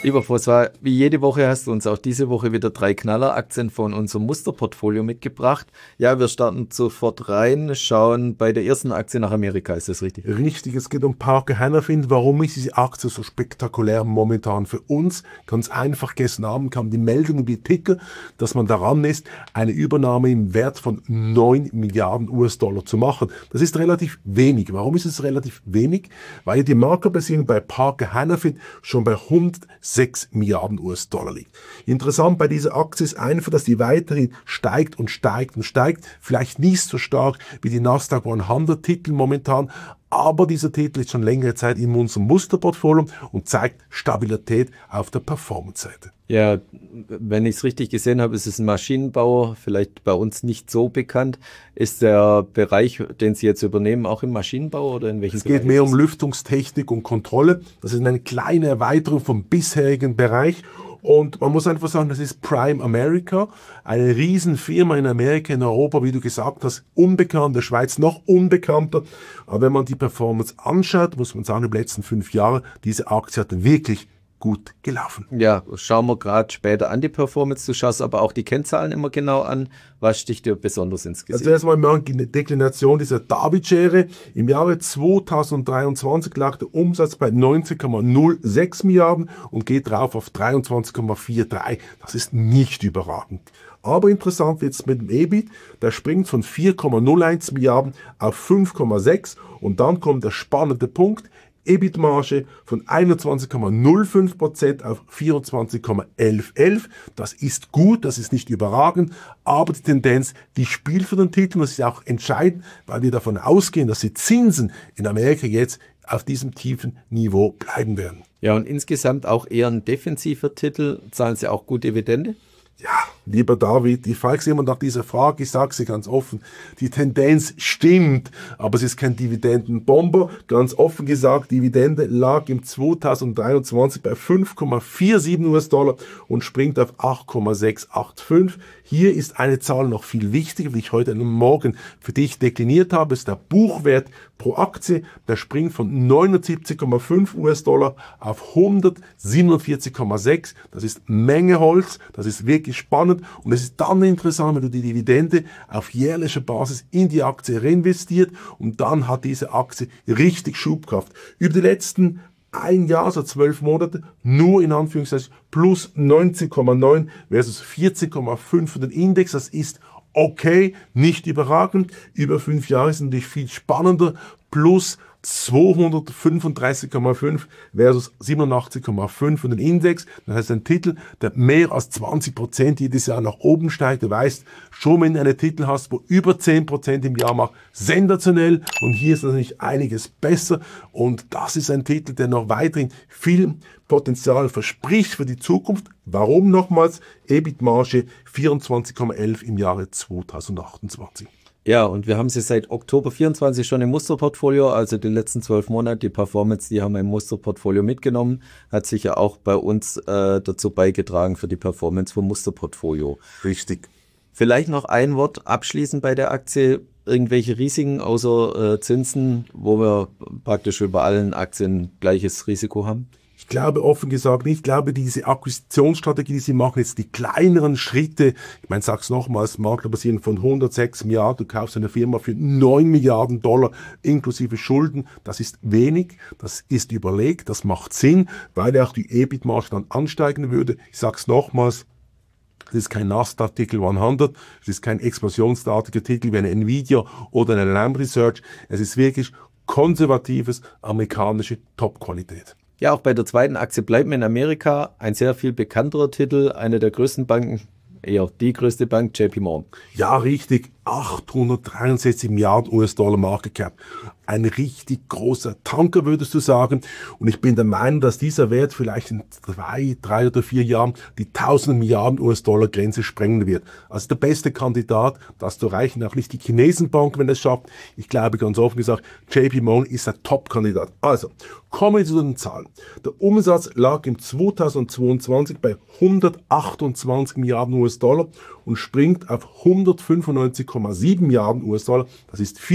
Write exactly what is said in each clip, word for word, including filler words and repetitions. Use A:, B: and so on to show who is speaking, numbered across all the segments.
A: Lieber François, wie jede Woche hast du uns auch diese Woche wieder drei Knalleraktien von unserem Musterportfolio mitgebracht. Ja, wir starten sofort rein, schauen bei der ersten Aktie nach Amerika, ist das richtig?
B: Richtig, es geht um Parker Hannifin. Warum ist diese Aktie so spektakulär momentan für uns? Ganz einfach, gestern Abend kam die Meldung wie Ticker, dass man daran ist, eine Übernahme im Wert von neun Milliarden U S-Dollar zu machen. Das ist relativ wenig. Warum ist es relativ wenig? Weil die Marktbasierung bei Parker Hannifin schon bei hundertsechs Milliarden U S-Dollar liegt. Interessant bei dieser Aktie ist einfach, dass die weiterhin steigt und steigt und steigt. Vielleicht nicht so stark wie die Nasdaq hundert Titel momentan, aber dieser Titel ist schon längere Zeit in unserem Musterportfolio und zeigt Stabilität auf der Performance-Seite.
A: Ja, wenn ich es richtig gesehen habe, ist es ein Maschinenbauer, vielleicht bei uns nicht so bekannt. Ist der Bereich, den Sie jetzt übernehmen, auch im Maschinenbau oder in welchem
B: Bereich? Es geht mehr um Lüftungstechnik und Kontrolle. Das ist eine kleine Erweiterung vom bisherigen Bereich. Und man muss einfach sagen, das ist Prime America, eine Riesenfirma in Amerika, in Europa, wie du gesagt hast, unbekannt, in der Schweiz noch unbekannter. Aber wenn man die Performance anschaut, muss man sagen, in den letzten fünf Jahren, diese Aktie hat wirklich gut gelaufen.
A: Ja, schauen wir gerade später an die Performance. Du schaust aber auch die Kennzahlen immer genau an. Was sticht dir besonders ins Gesicht?
B: Also erstmal mal die Deklination dieser David-Schere. Im Jahre zweitausenddreiundzwanzig lag der Umsatz bei neunzehn Komma null sechs Milliarden und geht drauf auf dreiundzwanzig Komma dreiundvierzig. Das ist nicht überragend. Aber interessant jetzt mit dem E B I T, der springt von vier Komma null eins Milliarden auf fünf Komma sechs und dann kommt der spannende Punkt. E B I T-Marge von einundzwanzig Komma null fünf Prozent auf vierundzwanzig Komma elf elf. Das ist gut, das ist nicht überragend, aber die Tendenz, die spielt für den Titel. Das ist auch entscheidend, weil wir davon ausgehen, dass die Zinsen in Amerika jetzt auf diesem tiefen Niveau bleiben werden.
A: Ja, und insgesamt auch eher ein defensiver Titel. Zahlen Sie auch gut Dividende?
B: Ja, lieber David, ich frage Sie immer nach dieser Frage, ich sage sie ganz offen, die Tendenz stimmt, aber es ist kein Dividendenbomber. Ganz offen gesagt, Dividende lag im zweitausenddreiundzwanzig bei fünf Komma siebenundvierzig U S-Dollar und springt auf acht Komma sechshundertfünfundachtzig. Hier ist eine Zahl noch viel wichtiger, die ich heute am Morgen für dich dekliniert habe, ist der Buchwert pro Aktie. Der springt von neunundsiebzig Komma fünf U S-Dollar auf hundertsiebenundvierzig Komma sechs. Das ist Menge Holz, das ist wirklich spannend und es ist dann interessant, wenn du die Dividende auf jährlicher Basis in die Aktie reinvestiert und dann hat diese Aktie richtig Schubkraft. Über die letzten ein Jahr, also zwölf Monate, nur in Anführungszeichen plus neunzehn Komma neun versus vierzehn Komma fünf für den Index. Das ist okay, nicht überragend. Über fünf Jahre ist natürlich viel spannender. Plus zweihundertfünfunddreißig Komma fünf versus siebenundachtzig Komma fünf für den Index. Das heißt, ein Titel, der mehr als zwanzig Prozent jedes Jahr nach oben steigt. Du weißt, schon wenn du einen Titel hast, wo über zehn Prozent im Jahr macht, sensationell. Und hier ist natürlich einiges besser. Und das ist ein Titel, der noch weiterhin viel Potenzial verspricht für die Zukunft. Warum nochmals? E B I T-Marge vierundzwanzig Komma elf im Jahre zweitausendachtundzwanzig.
A: Ja, und wir haben sie seit Oktober vierundzwanzig schon im Musterportfolio, also die letzten zwölf Monate, die Performance, die haben wir im Musterportfolio mitgenommen, hat sicher auch bei uns äh, dazu beigetragen für die Performance vom Musterportfolio.
B: Richtig.
A: Vielleicht noch ein Wort abschließend bei der Aktie, irgendwelche Risiken außer äh, Zinsen, wo wir praktisch über allen Aktien gleiches Risiko haben?
B: Ich glaube offen gesagt nicht. Ich glaube, diese Akquisitionsstrategie, die sie machen, jetzt die kleineren Schritte, ich meine, sag's nochmals, Maklerbasierung von hundertsechs Milliarden, du kaufst eine Firma für neun Milliarden Dollar inklusive Schulden, das ist wenig, das ist überlegt, das macht Sinn, weil auch die E B I T-Marge dann ansteigen würde. Ich sag's nochmals, es ist kein Nasdaq-Titel hundert, es ist kein explosionsartiger Titel wie eine Nvidia oder eine Lam Research, es ist wirklich konservatives, amerikanische Top-Qualität.
A: Ja, auch bei der zweiten Aktie bleiben wir in Amerika. Ein sehr viel bekannterer Titel, eine der größten Banken, eher die größte Bank, J P Morgan.
B: Ja, richtig. achthundertdreiundsechzig Milliarden U S-Dollar Market Cap. Ein richtig großer Tanker, würdest du sagen. Und ich bin der Meinung, dass dieser Wert vielleicht in zwei, drei oder vier Jahren die tausend Milliarden U S-Dollar Grenze sprengen wird. Also der beste Kandidat, das zu erreichen, auch nicht die Chinesenbank, wenn es schafft. Ich glaube ganz offen gesagt, J P Morgan ist der Top-Kandidat. Also, kommen wir zu den Zahlen. Der Umsatz lag im zweitausendzweiundzwanzig bei hundertachtundzwanzig Milliarden U S-Dollar und springt auf hundertfünfundneunzig Komma sieben Milliarden U S-Dollar. Das ist viel.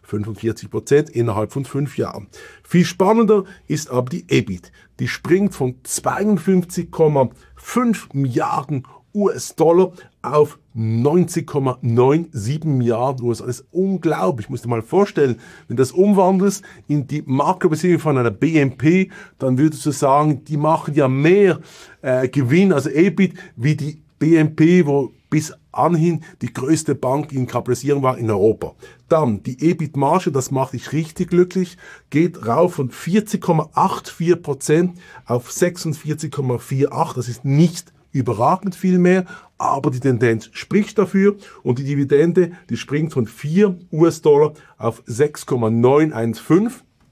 B: fünfundvierzig Prozent innerhalb von fünf Jahren. Viel spannender ist aber die E B I T. Die springt von zweiundfünfzig Komma fünf Milliarden U S-Dollar auf neunzig Komma siebenundneunzig Milliarden U S-Dollar. Das ist unglaublich. Ich muss dir mal vorstellen, wenn du das umwandelst in die Marktbeziehung von einer B M P, dann würdest du sagen, die machen ja mehr äh, Gewinn, also E B I T, wie die B M P, wo bis anhin die größte Bank in Kapitalisierung war in Europa. Dann die E B I T-Marge, das macht dich richtig glücklich, geht rauf von vierzig Komma vierundachtzig Prozent auf sechsundvierzig Komma achtzig. Das ist nicht überragend viel mehr, aber die Tendenz spricht dafür und die Dividende, die springt von vier U S-Dollar auf sechs Komma neunhundertfünfzehn.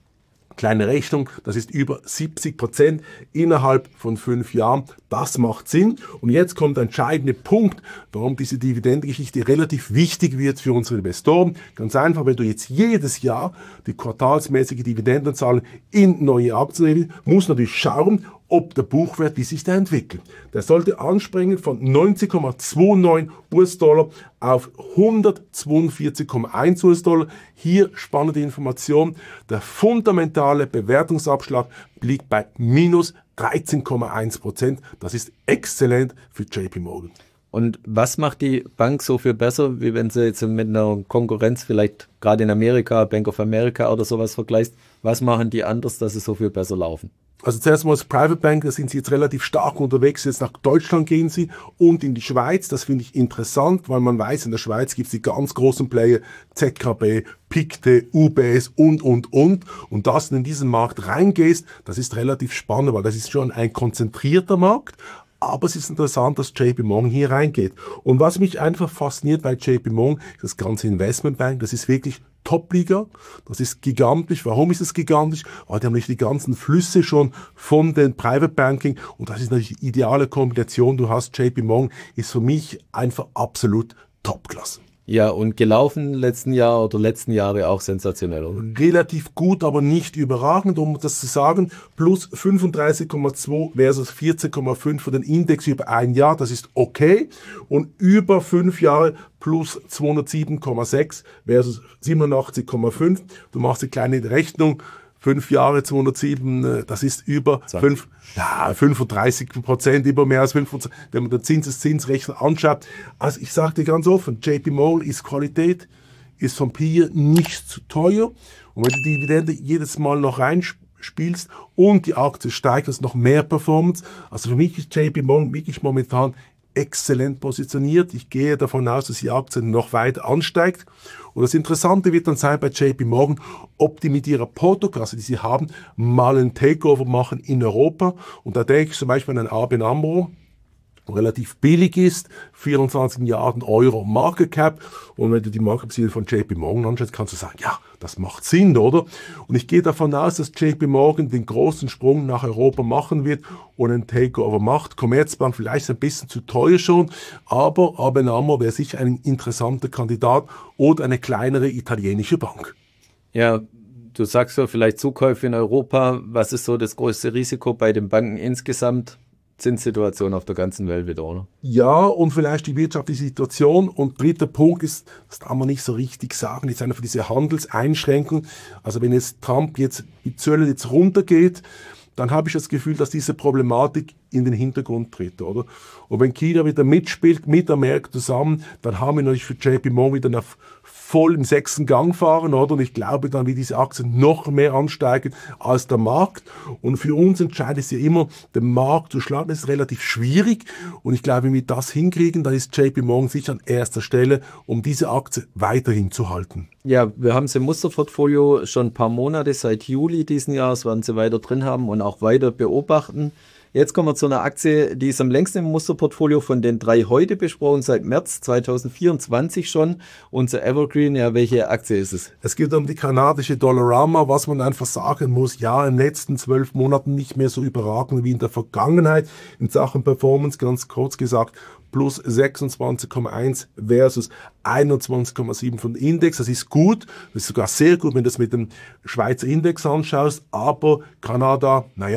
B: Kleine Rechnung, das ist über siebzig Prozent innerhalb von fünf Jahren. Das macht Sinn. Und jetzt kommt der entscheidende Punkt, warum diese Dividendengeschichte relativ wichtig wird für unsere Investoren. Ganz einfach, wenn du jetzt jedes Jahr die quartalsmäßige Dividendenzahlung in neue Aktien nimmst, musst du natürlich schauen, ob der Buchwert, wie sich der entwickelt. Der sollte anspringen von neunzig Komma neunundzwanzig U S-Dollar auf hundertzweiundvierzig Komma eins U S-Dollar. Hier spannende Information. Der fundamentale Bewertungsabschlag liegt bei minus dreizehn Komma eins Prozent. Das ist exzellent für J P Morgan.
A: Und was macht die Bank so viel besser, wie wenn sie jetzt mit einer Konkurrenz, vielleicht gerade in Amerika, Bank of America oder sowas vergleichst? Was machen die anders, dass sie so viel besser laufen?
B: Also zuerst mal als Private Bank, da sind sie jetzt relativ stark unterwegs. Jetzt nach Deutschland gehen sie und in die Schweiz. Das finde ich interessant, weil man weiß, in der Schweiz gibt es die ganz großen Player, Z K B, Pictet, U B S und, und, und. Und dass du in diesen Markt reingehst, das ist relativ spannend, weil das ist schon ein konzentrierter Markt. Aber es ist interessant, dass J P Morgan hier reingeht. Und was mich einfach fasziniert bei J P Morgan, ist das ganze Investmentbank. Das ist wirklich Top-Liga. Das ist gigantisch. Warum ist es gigantisch? Weil die haben nicht die ganzen Flüsse schon von den Private Banking. Und das ist natürlich die ideale Kombination. Du hast J P Morgan, ist für mich einfach absolut Top-Klasse.
A: Ja, und gelaufen letzten Jahr oder letzten Jahre auch sensationell, oder?
B: Relativ gut, aber nicht überragend, um das zu sagen. Plus fünfunddreißig Komma zwei versus vierzehn Komma fünf für den Index über ein Jahr, das ist okay. Und über fünf Jahre plus zweihundertsieben Komma sechs versus siebenundachtzig Komma fünf. Du machst eine kleine Rechnung. Fünf Jahre, zweihundertsieben, das ist über fünf, ja, fünfunddreißig Prozent, über mehr als fünfundzwanzig, wenn man den Zinseszinsrechner anschaut. Also ich sage dir ganz offen, J P Morgan ist Qualität, ist vom Peer nicht zu teuer. Und wenn du die Dividende jedes Mal noch reinspielst und die Aktie steigt, das noch mehr Performance. Also für mich ist J P Morgan wirklich momentan exzellent positioniert. Ich gehe davon aus, dass die Aktie noch weiter ansteigt. Und das Interessante wird dann sein bei J P Morgan, ob die mit ihrer Portokasse, die sie haben, mal einen Takeover machen in Europa. Und da denke ich zum Beispiel an einen A B N AMRO, relativ billig ist, vierundzwanzig Milliarden Euro Market Cap. Und wenn du die Market Cap von J P Morgan anschaust, kannst du sagen, ja, das macht Sinn, oder? Und ich gehe davon aus, dass J P Morgan den großen Sprung nach Europa machen wird und einen Takeover macht. Commerzbank vielleicht ein bisschen zu teuer schon, aber A B N AMRO wäre sicher ein interessanter Kandidat oder eine kleinere italienische Bank.
A: Ja, du sagst ja vielleicht Zukäufe in Europa. Was ist so das größte Risiko bei den Banken insgesamt? Zinssituation auf der ganzen Welt wieder, oder?
B: Ja, und vielleicht die wirtschaftliche Situation. Und dritter Punkt ist, das kann man nicht so richtig sagen, ist einfach diese Handelseinschränkung. Also wenn jetzt Trump jetzt die Zölle jetzt runtergeht, dann habe ich das Gefühl, dass diese Problematik in den Hintergrund tritt, oder? Und wenn China wieder mitspielt, mit Amerika zusammen, dann haben wir natürlich für J P Morgan wieder eine voll im sechsten Gang fahren, oder? Und ich glaube dann, wie diese Aktien noch mehr ansteigen als der Markt. Und für uns entscheidet es ja immer, den Markt zu schlagen. Das ist relativ schwierig. Und ich glaube, wenn wir das hinkriegen, dann ist J P Morgan sicher an erster Stelle, um diese Aktie weiterhin zu halten.
A: Ja, wir haben sie im Musterportfolio schon ein paar Monate, seit Juli diesen Jahres werden sie weiter drin haben und auch weiter beobachten. Jetzt kommen wir zu einer Aktie, die ist am längsten im Musterportfolio von den drei heute besprochen, seit März zweitausendvierundzwanzig schon. Unser Evergreen, ja, welche Aktie ist es?
B: Es geht um die kanadische Dollarama, was man einfach sagen muss, ja, in den letzten zwölf Monaten nicht mehr so überragend wie in der Vergangenheit. In Sachen Performance, ganz kurz gesagt, plus sechsundzwanzig Komma eins versus einundzwanzig Komma sieben von Index. Das ist gut, das ist sogar sehr gut, wenn du das mit dem Schweizer Index anschaust, aber Kanada, naja,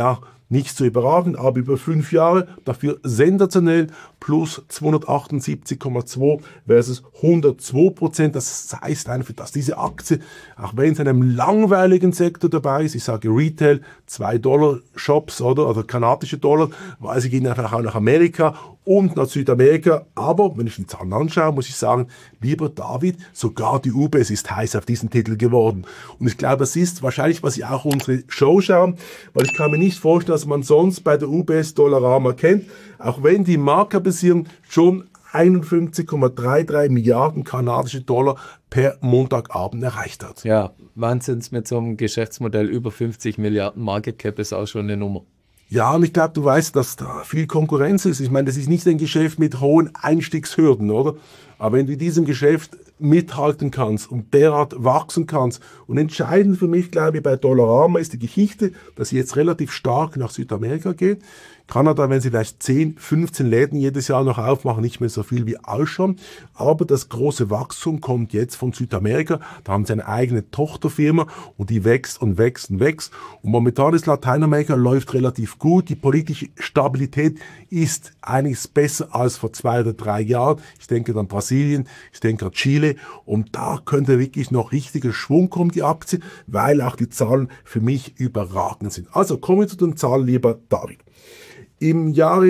B: nicht so überragend, aber über fünf Jahre dafür sensationell, plus zweihundertachtundsiebzig Komma zwei versus hundertzwei Prozent. Das heißt einfach, dass diese Aktie, auch wenn es in einem langweiligen Sektor dabei ist, ich sage Retail, zwei Dollar Shops oder, oder kanadische Dollar, weil sie gehen einfach auch nach Amerika und nach Südamerika. Aber wenn ich die Zahlen anschaue, muss ich sagen, lieber David, sogar die U B S ist heiß auf diesen Titel geworden. Und ich glaube, das ist wahrscheinlich, was Sie auch unsere Show schauen, weil ich kann mir nicht vorstellen, dass man sonst bei der U B S Dollarama kennt, auch wenn die Marktkapitalisierung schon einundfünfzig Komma dreiunddreißig Milliarden kanadische Dollar per Montagabend erreicht hat.
A: Ja, Wahnsinns mit so einem Geschäftsmodell über fünfzig Milliarden Market Cap ist auch schon eine Nummer.
B: Ja, und ich glaube, du weißt, dass da viel Konkurrenz ist. Ich meine, das ist nicht ein Geschäft mit hohen Einstiegshürden, oder? Aber wenn du in diesem Geschäft mithalten kannst und derart wachsen kannst, und entscheidend für mich, glaube ich, bei Dollarama ist die Geschichte, dass sie jetzt relativ stark nach Südamerika geht. Kanada, wenn sie vielleicht zehn, fünfzehn Läden jedes Jahr noch aufmachen, nicht mehr so viel wie ausschauen. Aber das große Wachstum kommt jetzt von Südamerika. Da haben sie eine eigene Tochterfirma und die wächst und wächst und wächst. Und momentan ist Lateinamerika läuft relativ gut. Die politische Stabilität ist einiges besser als vor zwei oder drei Jahren. Ich denke an Brasilien, ich denke an Chile. Und da könnte wirklich noch richtiger Schwung kommen, die Aktie, weil auch die Zahlen für mich überragend sind. Also kommen wir zu den Zahlen, lieber David. Im Jahre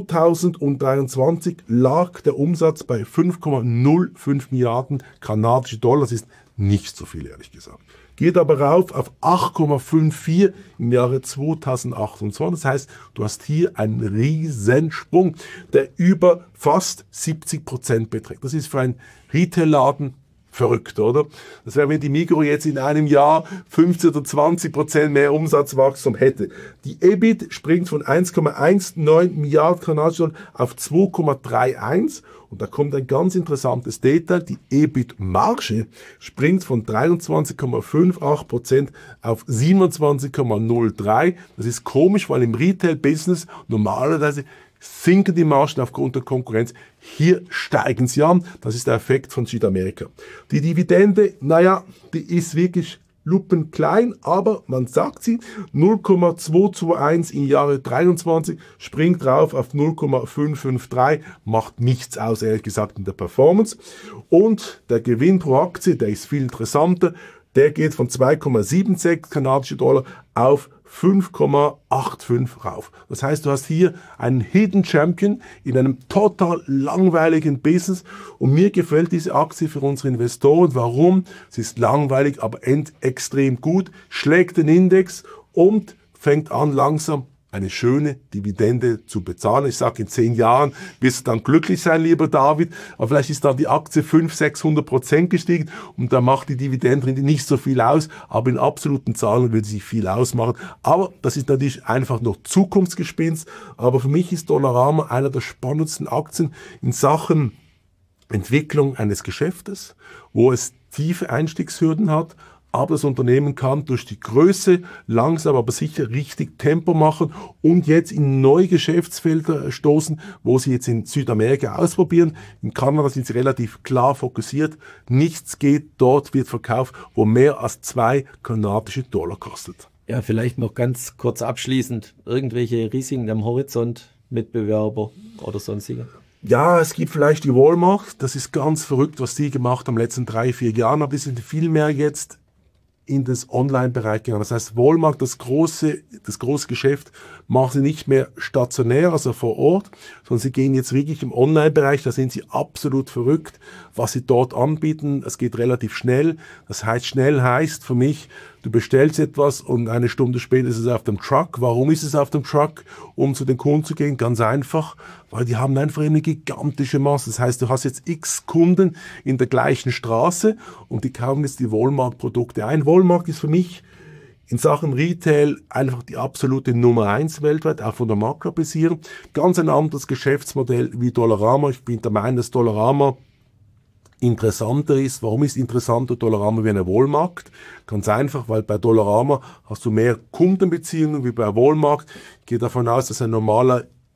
B: zweitausenddreiundzwanzig lag der Umsatz bei fünf Komma null fünf Milliarden kanadische Dollar. Das ist nicht so viel, ehrlich gesagt. Geht aber rauf auf acht Komma vierundfünfzig im Jahre zweitausendachtundzwanzig. Das heißt, du hast hier einen Riesensprung, der über fast siebzig Prozent beträgt. Das ist für einen Retail-Laden verrückt, oder? Das wäre, wenn die Migros jetzt in einem Jahr fünfzehn oder zwanzig Prozent mehr Umsatzwachstum hätte. Die E B I T springt von eins Komma neunzehn Milliarden kanadische Dollar auf zwei Komma einunddreißig. Und da kommt ein ganz interessantes Detail. Die E B I T-Marge springt von dreiundzwanzig Komma achtundfünfzig Prozent auf siebenundzwanzig Komma null drei. Das ist komisch, weil im Retail-Business normalerweise sinken die Margen aufgrund der Konkurrenz. Hier steigen sie an. Das ist der Effekt von Südamerika. Die Dividende, naja, die ist wirklich lupenklein, aber man sagt sie, null Komma zweihunderteinundzwanzig im Jahre dreiundzwanzig, springt drauf auf null Komma fünfhundertdreiundfünfzig, macht nichts aus, ehrlich gesagt, in der Performance. Und der Gewinn pro Aktie, der ist viel interessanter, der geht von zwei Komma sechsundsiebzig kanadische Dollar auf fünf Komma fünfundachtzig rauf. Das heißt, du hast hier einen Hidden Champion in einem total langweiligen Business und mir gefällt diese Aktie für unsere Investoren. Warum? Sie ist langweilig, aber end extrem gut, schlägt den Index und fängt an langsam eine schöne Dividende zu bezahlen. Ich sage, in zehn Jahren wirst du dann glücklich sein, lieber David, aber vielleicht ist dann die Aktie fünfhundert, sechshundert Prozent gestiegen und da macht die Dividende nicht so viel aus, aber in absoluten Zahlen würde sie viel ausmachen. Aber das ist natürlich einfach noch Zukunftsgespinst, aber für mich ist Dollarama einer der spannendsten Aktien in Sachen Entwicklung eines Geschäftes, wo es tiefe Einstiegshürden hat, aber das Unternehmen kann durch die Größe langsam, aber sicher richtig Tempo machen und jetzt in neue Geschäftsfelder stoßen, wo sie jetzt in Südamerika ausprobieren. In Kanada sind sie relativ klar fokussiert. Nichts geht, dort wird verkauft, wo mehr als zwei kanadische Dollar kostet.
A: Ja, vielleicht noch ganz kurz abschließend. Irgendwelche Risiken am Horizont, Mitbewerber oder sonstige?
B: Ja, es gibt vielleicht die Walmart. Das ist ganz verrückt, was die gemacht haben in den letzten drei, vier Jahren. Aber die sind viel mehr jetzt in das Online-Bereich gegangen. Das heißt, Walmart, das große, das große Geschäft, machen sie nicht mehr stationär, also vor Ort, sondern sie gehen jetzt wirklich im Online-Bereich. Da sind sie absolut verrückt, was sie dort anbieten. Es geht relativ schnell. Das heißt, schnell heißt für mich, du bestellst etwas und eine Stunde später ist es auf dem Truck. Warum ist es auf dem Truck? Um zu den Kunden zu gehen? Ganz einfach, weil die haben einfach eine gigantische Masse. Das heißt, du hast jetzt x Kunden in der gleichen Straße und die kaufen jetzt die Walmart-Produkte ein. Walmart ist für mich in Sachen Retail einfach die absolute Nummer eins weltweit, auch von der Marktkapitalisierung. Ganz ein anderes Geschäftsmodell wie Dollarama. Ich bin der Meinung, dass Dollarama interessanter ist. Warum ist interessanter Dollarama wie eine Walmart? Ganz einfach, weil bei Dollarama hast du mehr Kundenbeziehungen wie bei Walmart. Ich gehe davon aus, dass ein normaler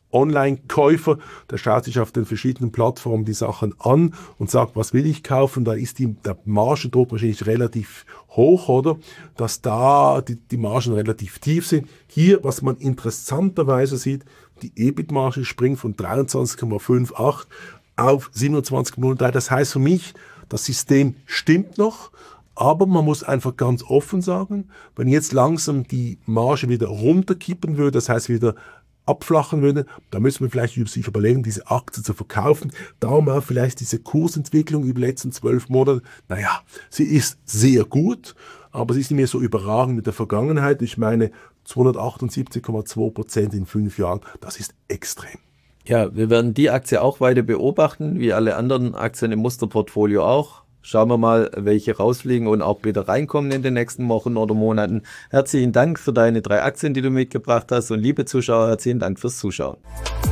B: Online-Käufer, der schaut sich auf den verschiedenen Plattformen die Sachen an und sagt, was will ich kaufen? Da ist die, der Margendruck wahrscheinlich relativ hoch, oder? Dass da die, die Margen relativ tief sind. Hier, was man interessanterweise sieht, die E B I T-Marge springt von dreiundzwanzig Komma achtzig auf siebenundzwanzig Komma null drei. Das heißt für mich, das System stimmt noch, aber man muss einfach ganz offen sagen, wenn jetzt langsam die Marge wieder runterkippen würde, das heißt wieder abflachen würde, da müssen wir vielleicht sich überlegen, diese Aktie zu verkaufen. Darum auch vielleicht diese Kursentwicklung über die letzten zwölf Monate. Naja, sie ist sehr gut, aber sie ist nicht mehr so überragend mit der Vergangenheit. Ich meine, zweihundertachtundsiebzig Komma zwei Prozent in fünf Jahren, das ist extrem.
A: Ja, wir werden die Aktie auch weiter beobachten, wie alle anderen Aktien im Musterportfolio auch. Schauen wir mal, welche rausfliegen und auch wieder reinkommen in den nächsten Wochen oder Monaten. Herzlichen Dank für deine drei Aktien, die du mitgebracht hast, und liebe Zuschauer, herzlichen Dank fürs Zuschauen.